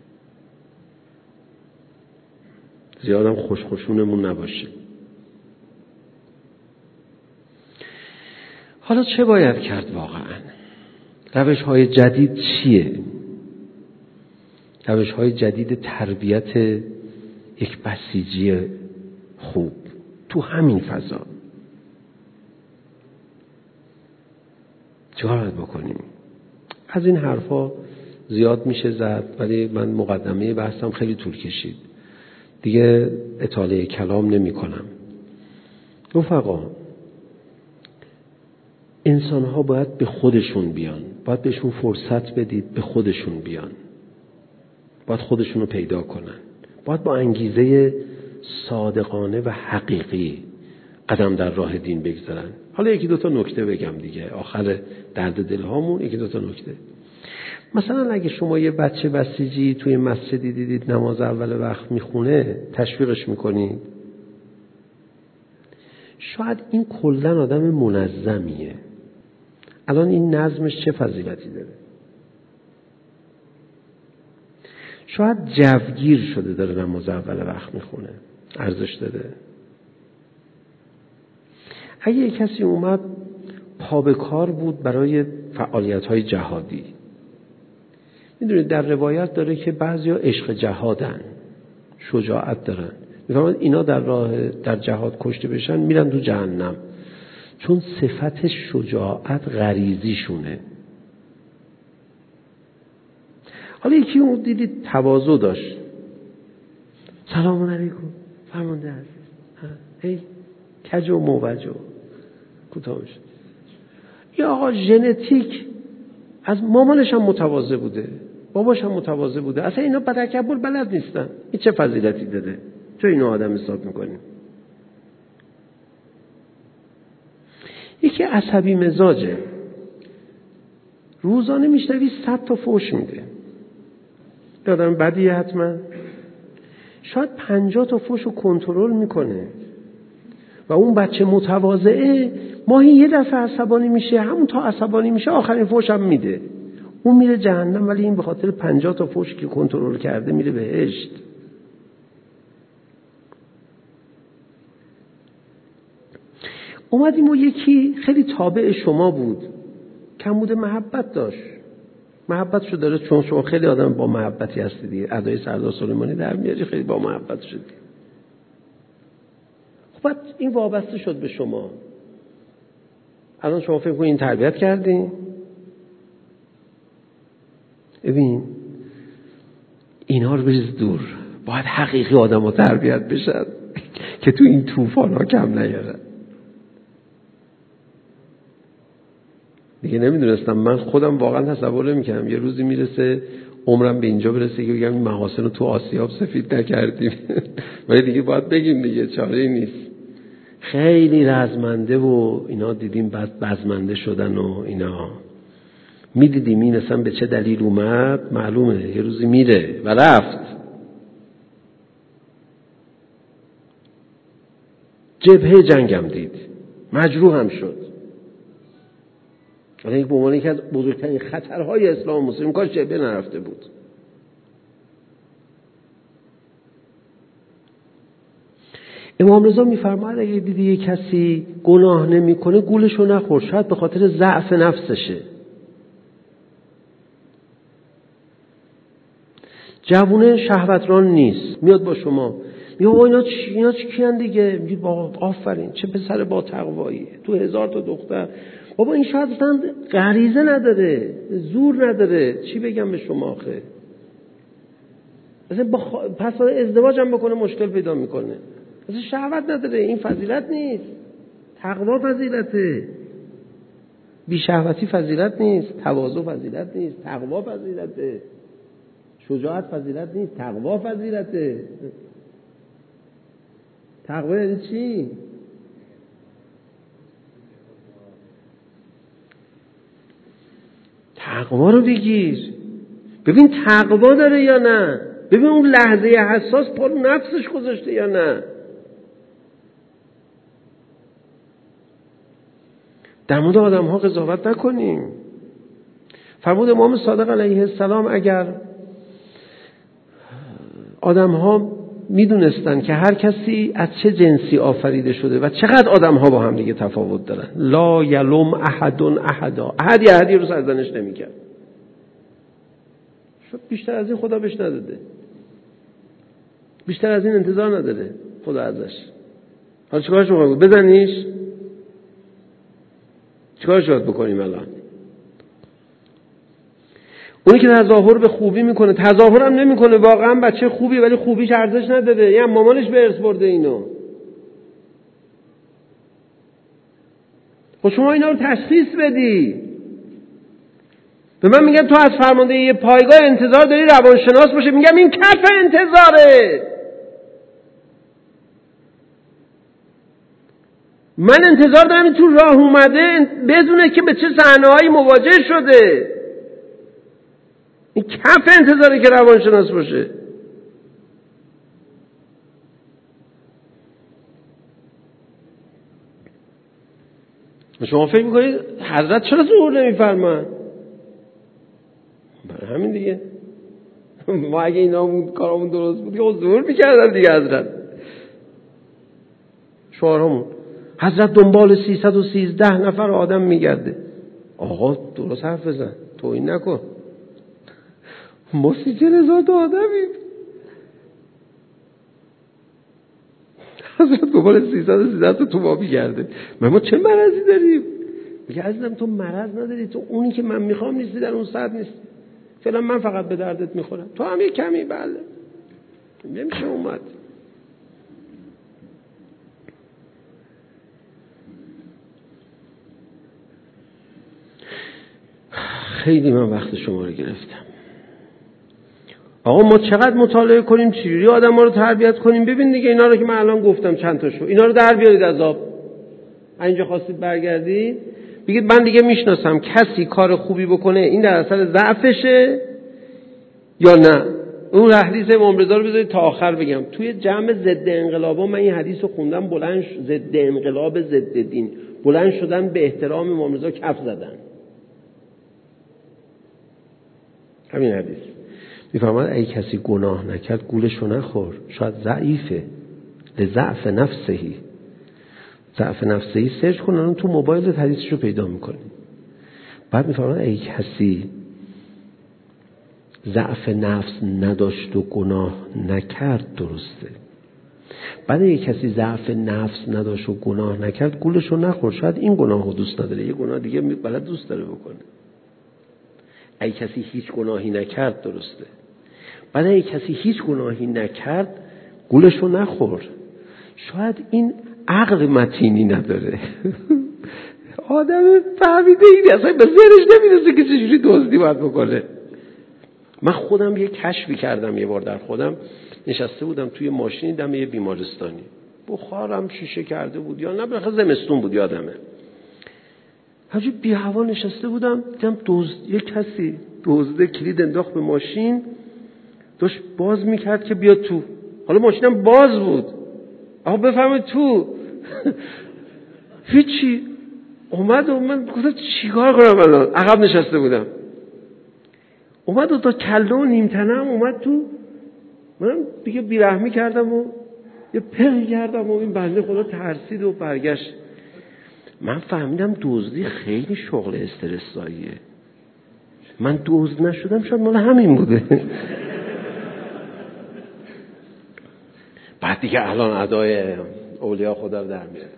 زیادم خوشخوشونمون نباشه. حالا چه باید کرد واقعا؟ روش های جدید چیه؟ روش های جدید تربیت یک بسیجی خوب تو همین فضا چه باید بکنیم؟ از این حرفا زیاد میشه زد، ولی من مقدمه بحثم خیلی طول کشید دیگه، اطاله کلام نمی کنم. رفقا انسان ها باید به خودشون بیان، باید بهشون فرصت بدید به خودشون بیان، باید خودشون رو پیدا کنن، باید با انگیزه صادقانه و حقیقی قدم در راه دین بگذارن. حالا یکی دوتا نکته بگم دیگه آخر درد دل هامون، یکی دوتا نکته. مثلا اگه شما یه بچه بسیجی توی مسجدی دیدید نماز اول وقت میخونه، تشویقش میکنید، شاید این کلن آدم منظمیه. الان این نظمش چه فضیلتی داره؟ شاید جوگیر شده داره نماز اول وقت میخونه، ارزش داره. اگه یک کسی اومد پا به کار بود برای فعالیت‌های جهادی، میدونید در روایت داره که بعضیا عشق جهادن، شجاعت دارن، میفهمن اینا در راه در جهاد کشته بشن میرن تو جهنم، چون صفت شجاعت غریزیشونه. حالا یکی اون دیدید تواضع داشت، سلام علیکم فرمانده عزیز، ای کج و موج و کوتاه شد. یا آقا ژنتیک از مامانش هم متواضع بوده، باباش هم متواضع بوده، اصلا اینا بدتکبر بلد نیستن. این چه فضیلتی داده؟ چه اینو آدم حساب میکنیم؟ یکی عصبی مزاجه، روزانه میشنوی صد تا فوش میده، آدم بدیه حتما، شاید پنجاه تا فوش رو کنترل میکنه و اون بچه متواضعه ماهی یه دفعه عصبانی میشه، همون تا عصبانی میشه آخرین فوش هم میده، اون میره جهنم، ولی این به خاطر پنجاه تا فوش که کنترل کرده میره بهشت. اومدیم و یکی خیلی تابع شما بود، کمبود محبت داشت، محبتشو داره چون شما خیلی آدم با محبتی هستی دیگه، ادای سردار سلیمانی در میاری، خیلی با محبت شدی. خب بعد این وابسته شد به شما. الان شما فکر کنید این تربیت کردین؟ ببین اینا رو بریز دور، باید حقیقی آدم ها تربیت بشن که تو این طوفان ها کم نیارن. دیگه نمیدونستم، من خودم واقعا تصور نمی‌کردم یه روزی میرسه عمرم به اینجا برسه که بگم این محاسن رو تو آسیاب سفید نکردیم. ولی دیگه باید بگیم دیگه، چاره‌ای نیست. خیلی رزمنده و اینا دیدیم، بعد بزمنده شدن و اینا میدیدیم این اصلا به چه دلیل اومد معلومه، یه روزی میره و رفت. جبهه جنگم دید، مجروح هم شد، این به عنوان یکی از بزرگترین خطرهای اسلام مسلم کاش جبهه نرفته بود. امام رضا میفرماید اگه دیدی یک کسی گناه نمیکنه گولشو نخور، شاید به خاطر ضعف نفسشه. جوونه شهوتران نیست، میاد با شما میگه بابا اینا چی اینا چی کیان دیگه، میگه بابا آفرین چه پسر با تقوایی تو هزار تا دختر. بابا این شاید اصلا غریزه نداره، زور نداره، چی بگم به شما آخه. اصلا با خ... پس ازدواج هم بکنه مشکل پیدا میکنه. اصلا شهوت نداره، این فضیلت نیست. تقوا فضیلته. بی شهوتی فضیلت نیست، تواضع فضیلت نیست، تقوا فضیلته. شجاعت فضیلت نیست، تقوا فضیلته. تقوا یعنی چی؟ تقوا رو بگیر، ببین تقوا داره یا نه، ببین اون لحظه حساس پا رو نفسش گذاشته یا نه. در مورد آدم ها قضاوت نکنیم. فرمود امام صادق علیه السلام اگر آدم ها میدونستن که هر کسی از چه جنسی آفریده شده و چقدر آدم ها با هم دیگه تفاوت دارن، لا یلوم احد احدا، احدی احدی رو سرزنش نمیکرد. شد بیشتر از این خدا بهش نداده، بیشتر از این انتظار نداره خدا ازش. حالا چیکارش می‌خوای بزنیش؟ چیکار شاید بکنیم الان؟ اونی که تظاهر به خوبی میکنه، تظاهر هم نمیکنه واقعا بچه خوبی ولی خوبیش ارزش نداره، یعنی مامانش به ارث برده اینو. خب شما اینا رو تشخیص بدی. به من میگن تو از فرمانده یه پایگاه انتظار داری روانشناس باشه، میگم این کف انتظاره. من انتظار دارم این تو راه اومده بدونه که به چه صحنه‌هایی مواجه شده. این کف انتظاره که روانشناس باشه. شما فکر میکنید حضرت چرا ظهور نمیفرمان؟ برای همین دیگه. ما اگه اینا کارامون درست بود که ظهور میکردن دیگه حضرت. شعارمون حضرت دنبال سیصد و سیزده نفر آدم میگرده. آقا درست حرف بزن، تو این نکن. ما سی چل هزار تا آدمیم. حضرت دنبال سیصد و سیزده تا تو ما میگرده. ما چه مرضی داریم؟ میگه عزیزم تو مرض نداری، تو اونی که من میخوام نیستی، در اون سطح نیست. فعلا من فقط به دردت میخورم، تو هم یه کمی. بله نمیشه اومد. خیلی من وقت شما رو گرفتم. آقا ما چقدر مطالعه کنیم، چجوری آدم ها رو تربیت کنیم؟ ببین دیگه اینا رو که من الان گفتم چند تاشو، اینا رو در بیارید از آب. اینجا خواستید برگردید بگید من دیگه میشناسم کسی کار خوبی بکنه این در اثر ضعفشه یا نه. اون حدیث امام رضا رو بذارید تا آخر بگم. توی جمع ضد انقلابا من این حدیث رو خوندم، بلند ضد انقلاب ضد دین بلند شدن به احترام امام رضا کف زدن. همین حدیث میفرماید اگه کسی گناه نکرد گولشو نخور، شاید ضعیفه، لضعف نفسهی. ضعف نفسهی سرچ کنن تو موبایلت حدیثشو پیدا میکنی. بعد میفرماید اگه کسی ضعف نفس نداشت و گناه نکرد درسته. بعد اگه کسی ضعف نفس نداشت و گناه نکرد گولشو نخور، شاید این گناهو دوست نداره، یه گناه دیگه بلد دوست داره بکنه. اگه کسی هیچ گناهی نکرد درسته. بعد اگه کسی هیچ گناهی نکرد گولشو نخور، شاید این عقل متینی نداره. آدم فهمیده این اصلا به ذهنش نمیرسه که چجوری دزدی باید بکنه. من خودم یه کشفی کردم یه بار در خودم، نشسته بودم توی ماشین دم یه بیمارستانی، بخارم شیشه کرده بود یا نه بالاخره زمستون بود یادمه، همچون بی هوا نشسته بودم، دیدم دزد، یه کسی دزده کلید انداخت به ماشین، داشت باز میکرد که بیاد تو. حالا ماشینم باز بود، آقا بفرمایید تو. هیچی، اومد و من گفتم چیکار کنم الان؟ عقب نشسته بودم. اومد و تا کله و نیمتنم اومد تو. من دیگه بیرحمی کردم و یه پقی کردم و این بنده خدا ترسید و برگشت. من فهمیدم دزدی خیلی شغل استرساییه. من دزد نشدم، شاید مال همین بوده. بعد دیگه الان ادای اولیا خدا رو در میاره.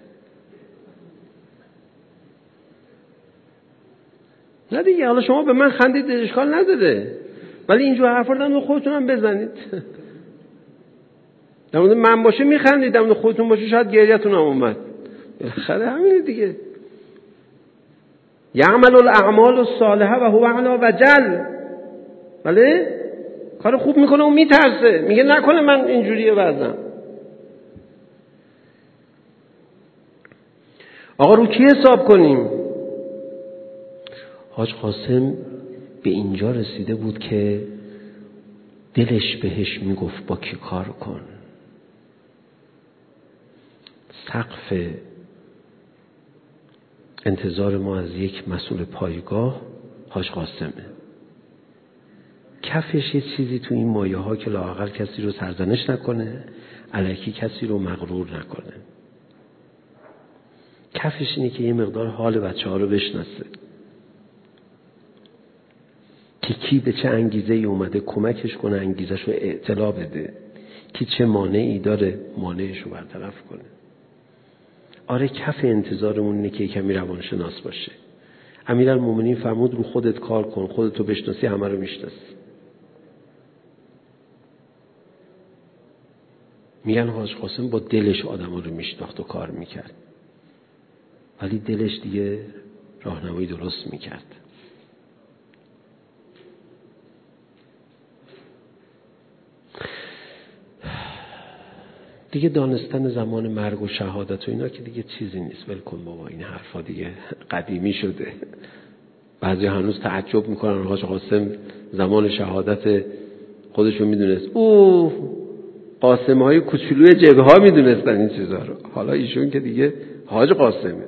نه دیگه، حالا شما به من خندید اشکال نداره، ولی اینجور حرفا رو خودتون هم بزنید. در مورد من باشه میخندید، در مورد خودتون باشه شاید گریه‌تون هم اومد. بالاخره همینه دیگه. یعمل الاعمال الصالحه و هو علی وجل. بله؟ کار خوب میکنه و میترسه، میگه نکنه من اینجوریه وضعم. آقا رو کی حساب کنیم؟ حاج قاسم به اینجا رسیده بود که دلش بهش میگفت با کی کار کن. سقف انتظار ما از یک مسئول پایگاه حاج قاسمه. کفش یه چیزی تو این مایه ها که لااقل کسی رو سرزنش نکنه، الکی کسی رو مغرور نکنه. کفش اینه که یه مقدار حال بچه ها رو بشناسه، که کی به چه انگیزه ای اومده کمکش کنه، انگیزش رو اطلاع بده، کی چه مانعی داره مانعش رو برطرف کنه. آره کف انتظارمون اینه که کمی روانشناس باشه. امیرالمومنین فرمود رو خودت کار کن، خودتو بشناسی همه رو میشناسی. میگن حاج قاسم با دلش آدم رو میشناخت و کار میکرد، ولی دلش دیگه راهنمایی درست میکرد. دیگه دانستن زمان مرگ و شهادت و اینا که دیگه چیزی نیست. ول کن بابا، این حرفا دیگه قدیمی شده. بعضی هنوز تعجب میکنن حاج قاسم زمان شهادت خودشو میدونست. اوه قاسم های کوچولوی جبه ها میدونستن این چیزا رو، حالا ایشون که دیگه حاج قاسمه.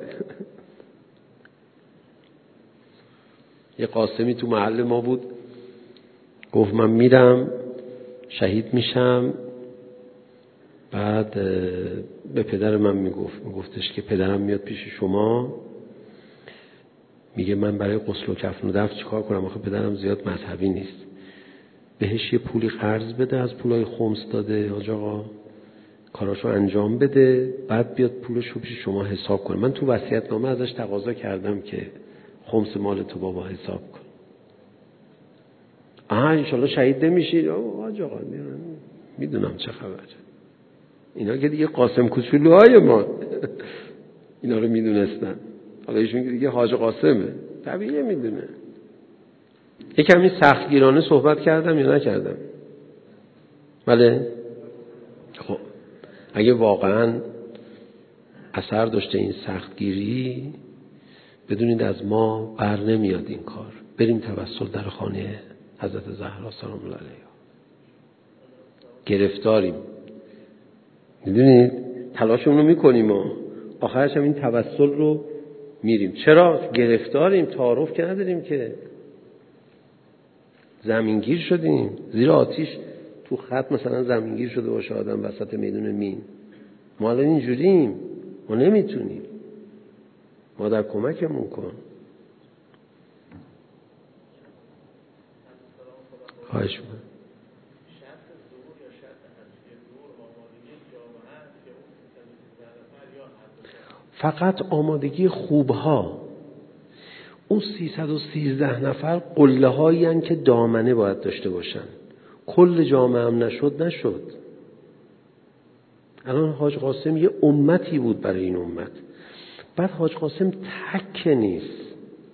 یه قاسمی تو محل ما بود، گفت من میرم شهید میشم. بعد به پدر من میگفت میگفتش که پدرم میاد پیش شما، میگه من برای غسل و کفن و دفن چیکار کنم؟ آخه پدرم زیاد مذهبی نیست. بهش یه پولی قرض بده، از پولای خمس داده حاج آقا، کاراشو انجام بده، بعد بیاد پولشو پیش شما حساب کنه. من تو وصیت‌نامه ازش تقاضا کردم که خمس مال تو بابا حساب کن. آها انشالله شهید نمیشید. حاج آقا میدونم چه خبره. اینا که دیگه قاسم کوچولوهای ما اینا رو میدونستن. حالا ایشون که دیگه حاج قاسمه، طبیعیه میدونه. یک کمی سختگیرانه صحبت کردم یا نکردم؟ بله؟ خب اگه واقعا اثر داشته این سختگیری، بدونید از ما بر نمیاد این کار. بریم توسل در خانه حضرت زهرا سلام الله علیها. گرفتاریم، میدونید تلاشمون رو میکنیم و آخرش هم این توسل رو میریم. چرا؟ گرفتاریم، تعارف که نداریم، که زمینگیر شدیم. زیر آتیش تو خط مثلا زمینگیر شده باشه آدم وسط میدون مین. ما الان اینجوریم، ما نمیتونیم. ما در کمکمون کن. خواهش می‌کنم. فقط آمادگی خوبها. اون سیصد و سیزده نفر قله هایی هن که دامنه باید داشته باشن. کل جامعه هم نشد نشد. الان حاج قاسم یه امتی بود برای این امت. بعد حاج قاسم تک نیست،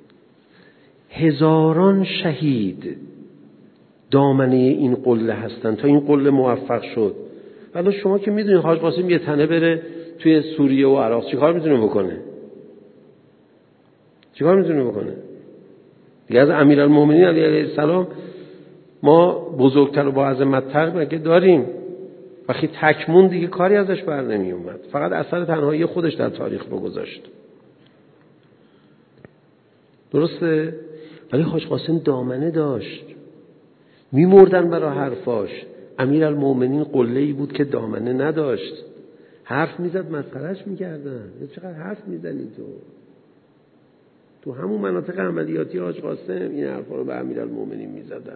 هزاران شهید دامنه این قله هستن تا این قله موفق شد. الان شما که میدونید حاج قاسم یه تنه بره توی سوریه و عراق چیکار میتونه بکنه؟ چیکار میتونه بکنه؟ دیگه از امیرالمومنین علیه السلام ما بزرگتر و با عظمت‌تر مگه داریم؟ وقتی تکمون دیگه کاری ازش بر نمی اومد، فقط اثر تنهایی خودش در تاریخ بگذاشت. درسته؟ ولی حاج قاسم دامنه داشت، میمردن برای حرفاش. امیرالمومنین قله‌ای بود که دامنه نداشت، حرف میزد مسخرهش میکردن. چقدر حرف میزنی تو؟ تو همون مناطق عملیاتی حاج قاسم این حرفا رو به امیرالمومنین میزدن.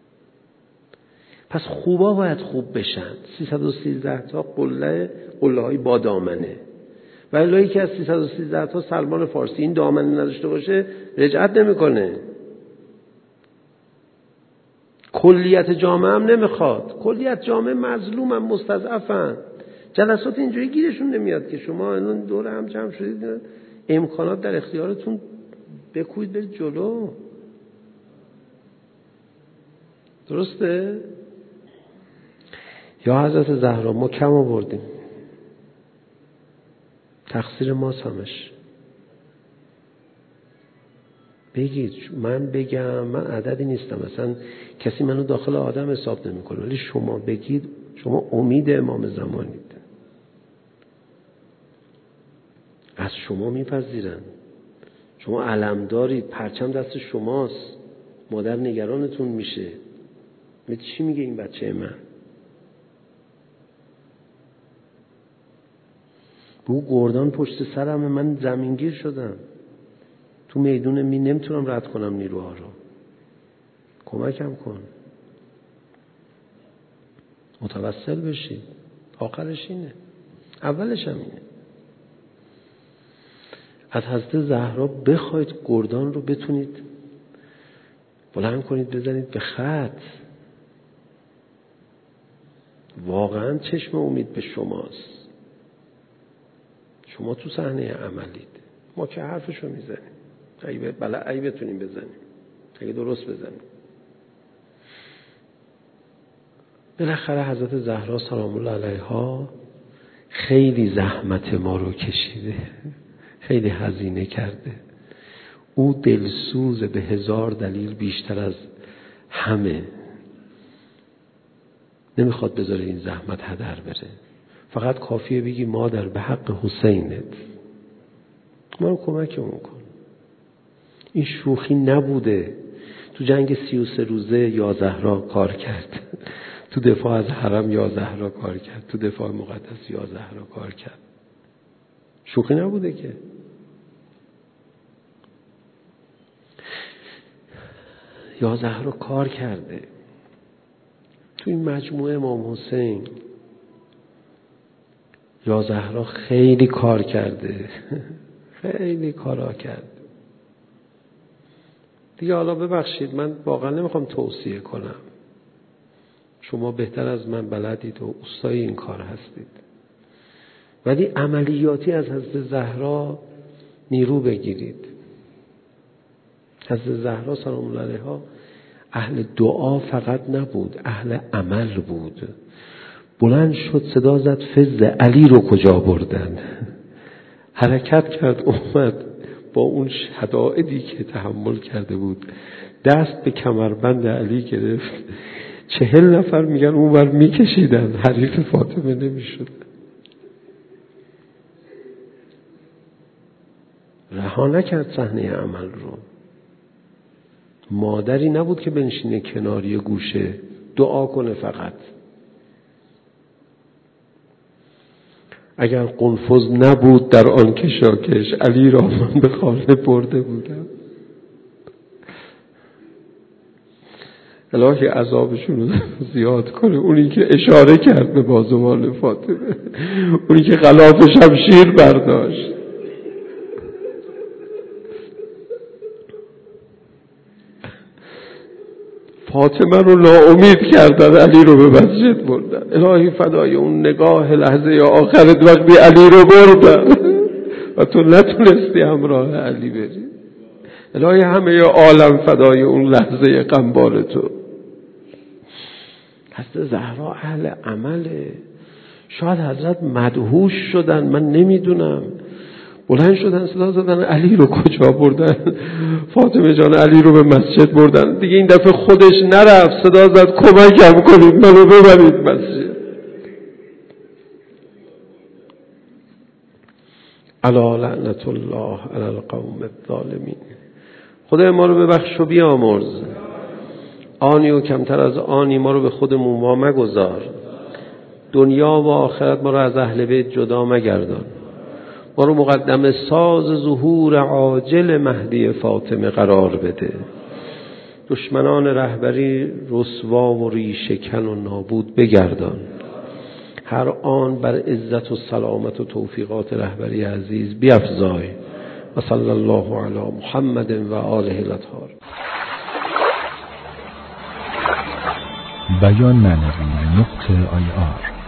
پس خوبا باید خوب بشن. سیصد و سیزده تا قله قله های با دامنه، ولی که از سیصد و سیزده تا سلمان فارسی این دامنه نداشته باشه رجعت نمیکنه. کلیت جامعه هم نمیخواد. کلیت جامعه مظلوم هم مستضعفن. جلسات اینجوری گیرشون نمیاد که شما الان دور هم جمع شدید، امکانات در اختیارتون، بکوید برید جلو. درسته؟ یا حضرت زهرا ما کم آوردیم، تقصیر ماست همش. بگید، من بگم، من عددی نیستم، مثلا کسی منو داخل آدم حساب نمیکنه، ولی شما بگید. شما امید امام زمانید، از شما میپذیرن، شما علم دارید، پرچم دست شماست، مادر نگرانتون میشه. می چی میگه این بچه من؟ بو گردان پشت سرم، من زمینگیر شدم تو میدون، می نمیتونم رد کنم نیروها رو، کمکم کن. متوسل بشید. آخرش اینه، اولش هم اینه. از حضرت زهرا بخواید گردان رو بتونید بلند کنید بزنید به خط. واقعا چشم امید به شماست. شما تو صحنه عملید، ما که حرفشو میزنیم، اگه بله اگه بتونیم بزنیم، اگه درست بزنیم. بالاخره حضرت زهرا سلام الله علیها خیلی زحمت ما رو کشیده، خیلی هزینه کرده. او دلسوز به هزار دلیل بیشتر از همه، نمیخواد بذاره این زحمت هدر بره. فقط کافیه بگی مادر به حق حسینت ما رو کمکمون کن. این شوخی نبوده. تو جنگ سی و سه روزه یا زهرا کار کرد، تو دفاع از حرم یا زهرا کار کرد، تو دفاع مقدس یا زهرا کار کرد. شوخی نبوده که. یا زهرا کار کرده. تو این مجموعه امام حسین یا زهرا خیلی کار کرده، خیلی کارا کرد. دیگه حالا ببخشید من واقعا نمیخوام توصیه کنم، شما بهتر از من بلدید و استای این کار هستید، ولی عملیاتی از حضرت زهرا نیرو بگیرید. حضرت زهرا سلام الله علیها اهل دعا فقط نبود، اهل عمل بود. بلند شد صدا زد فز علی رو کجا بردن، حرکت کرد اومد با اون شدائدی که تحمل کرده بود، دست به کمربند علی گرفت. چهل نفر میگن اونور میکشیدن، حریف فاطمه نمیشد. رها نکرد صحنه عمل رو. مادری نبود که بنشینه کناری گوشه دعا کنه فقط. اگر قنفذ نبود در آن کشاکش، علی را من به خانه برده بودم. الهی عذابشون رو زیاد کنه. اونی که اشاره کرد به بازوان فاطمه، اونی که غلاف شمشیر برداشت. فاطمه رو ناامید کردن، علی رو به مسجد بردن. الهی فدای اون نگاه لحظه آخرت وقتی علی رو بردن و تو نتونستی همراه علی بری. الهی همه عالم فدای اون لحظه غمبار تو. حضرت زهرا اهل عمله. شاید حضرت مدهوش شدن، من نمیدونم. بلند شدن صدا زدن علی رو کجا بردن؟ فاطمه جان علی رو به مسجد بردن. دیگه این دفعه خودش نرفت، صدا زد کمکم کنید منو ببرید مسجد. الا لعنت الله علی القوم الظالمین. خدای ما رو ببخش و بیامرز، آنی و کمتر از آنی ما رو به خودمون وا مگذار، دنیا و آخرت ما رو از اهل بیت جدا مگردان، ما رو مقدم ساز ظهور عاجل مهدی فاطمه قرار بده، دشمنان رهبری رسوا و ریشه‌کن و نابود بگردان، هر آن بر عزت و سلامت و توفیقات رهبری عزیز بیفزای. و صلی الله علی محمد و آله الاطهار. بیان معنوی نقطه آی آر